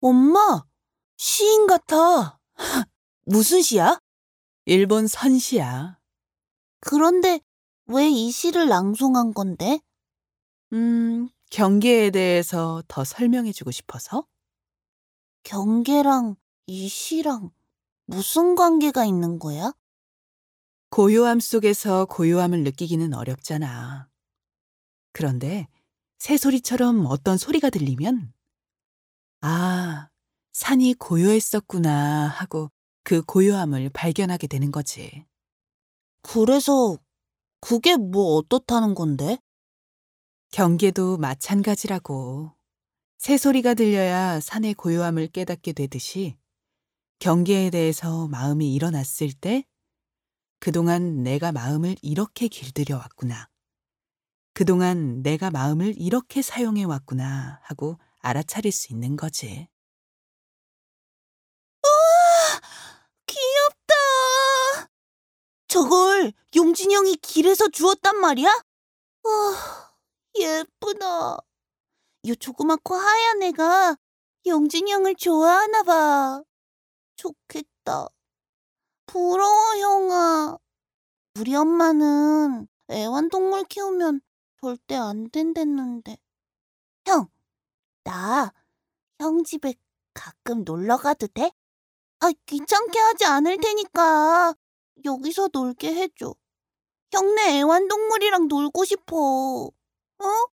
엄마, 시인 같아. 무슨 시야? 일본 선시야. 그런데 왜 이 시를 낭송한 건데? 경계에 대해서 더 설명해주고 싶어서? 경계랑 이 시랑 무슨 관계가 있는 거야? 고요함 속에서 고요함을 느끼기는 어렵잖아. 그런데 새소리처럼 어떤 소리가 들리면, 아, 산이 고요했었구나 하고 그 고요함을 발견하게 되는 거지. 그래서 그게 뭐 어떻다는 건데? 경계도 마찬가지라고. 새소리가 들려야 산의 고요함을 깨닫게 되듯이 경계에 대해서 마음이 일어났을 때 그동안 내가 마음을 이렇게 길들여 왔구나. 그동안 내가 마음을 이렇게 사용해 왔구나 하고 알아차릴 수 있는 거지. 귀엽다. 저걸 용진이 형이 길에서 주웠단 말이야? 예쁘다. 이 조그맣고 하얀 애가 용진이 형을 좋아하나 봐. 좋겠다. 부러워, 형아. 우리 엄마는 애완동물 키우면 절대 안 된댔는데. 형, 나 형 집에 가끔 놀러 가도 돼? 귀찮게 하지 않을 테니까 여기서 놀게 해줘. 형네 애완동물이랑 놀고 싶어. 어?